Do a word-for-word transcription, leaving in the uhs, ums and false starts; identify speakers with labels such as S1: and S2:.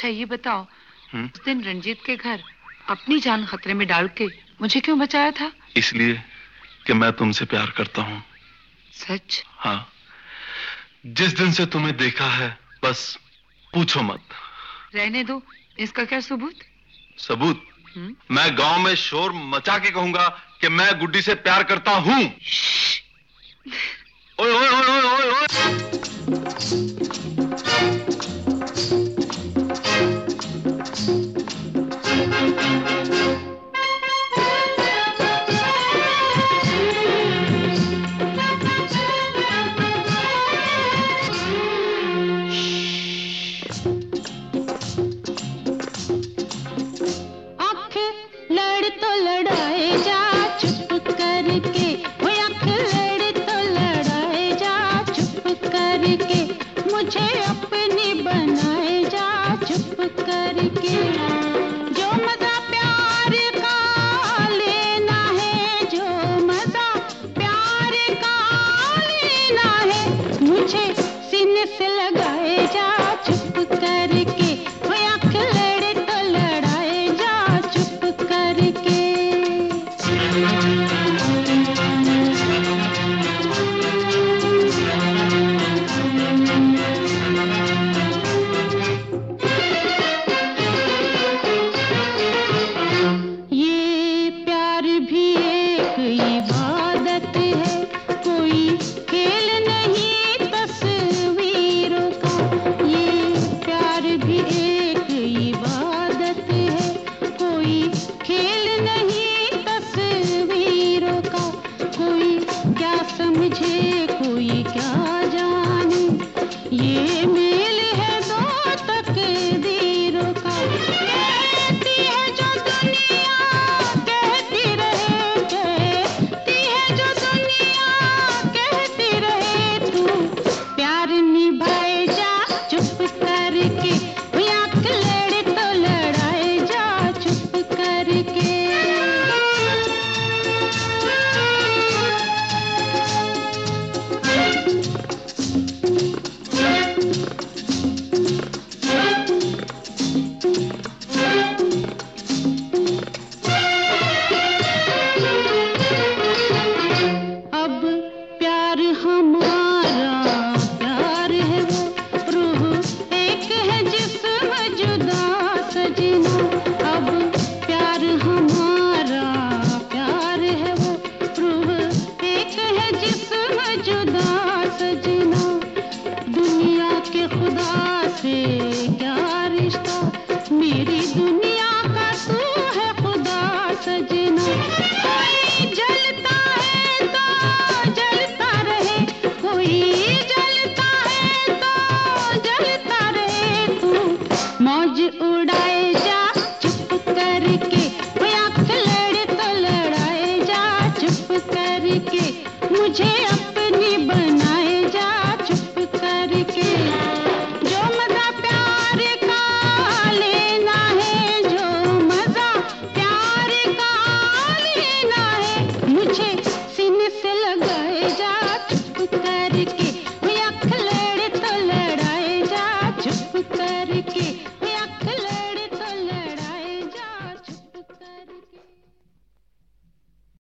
S1: अच्छा ये बताओ, उस दिन रंजीत के घर अपनी जान खतरे में डाल के मुझे क्यों बचाया था?
S2: इसलिए कि मैं तुमसे प्यार करता हूँ।
S1: सच?
S2: हाँ, जिस दिन से तुम्हें देखा है बस पूछो मत।
S1: रहने दो, इसका क्या सबूत?
S2: सबूत?
S1: हुँ?
S2: मैं गांव में शोर मचा के कहूंगा कि मैं गुड्डी से प्यार करता हूँ। ओए ओए ओए ओए ओए